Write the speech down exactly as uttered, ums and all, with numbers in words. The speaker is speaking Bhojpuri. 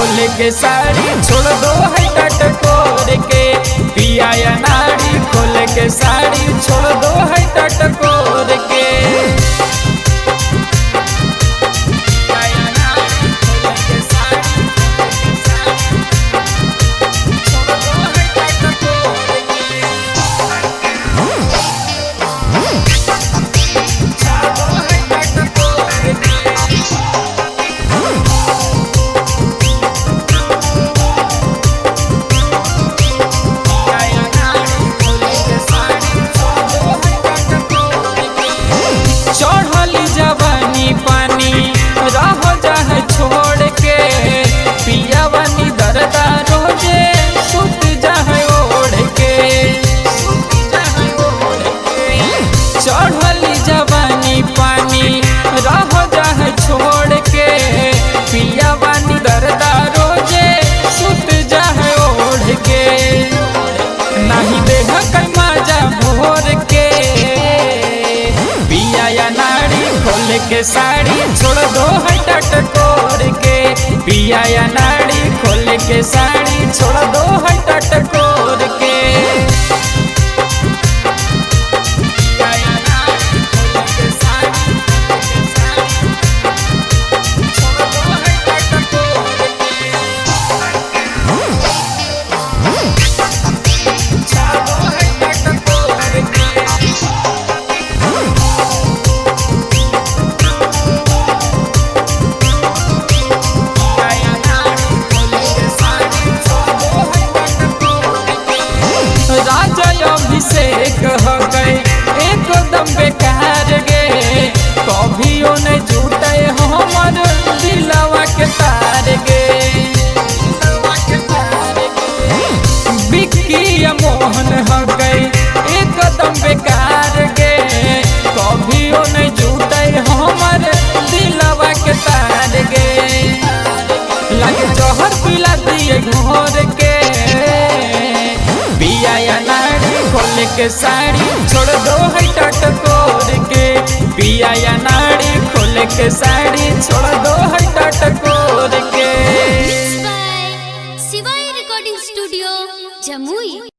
खोल के साड़ी छोड़ दो है टटकोर के। पिया या नाड़ी खोल के साड़ी छोड़ दो है टटकोर के। चढ़ली जवानी पानी रह जाए छोड़ के। पिया वानी दरदा रोजे सुत जाए ओढ़ के। चढ़ली जवानी पानी रह जाए छोड़ के। पिया वानी दरदा रोजे सुत जाए ओढ़ के। नहीं देह कई मजा भोर के। पिया या नाड़ी खोल के साड़ी छोड़ दो है टटकोर के। पिया या नाड़ी खोल के साड़ी छोड़ दो है टटकोर के। राजा अभिषेक हो गए एकदम बेकार गे। कभियो नहीं जुटे हमर दिलवा के तार गे। बिक्की मोहन हो गए एकदम बेकार गे। कभियो नहीं जुटे हमर दिलवा के तार गे। लगे जहर पिला दिए घोर के। पिया या नाड़ी खोल के साड़ी छोड़ दो है टटकोर के। पिया या नाड़ी खोल के साड़ी छोड़ दो है टटकोर के। शिवाय रिकॉर्डिंग स्टूडियो जमुई।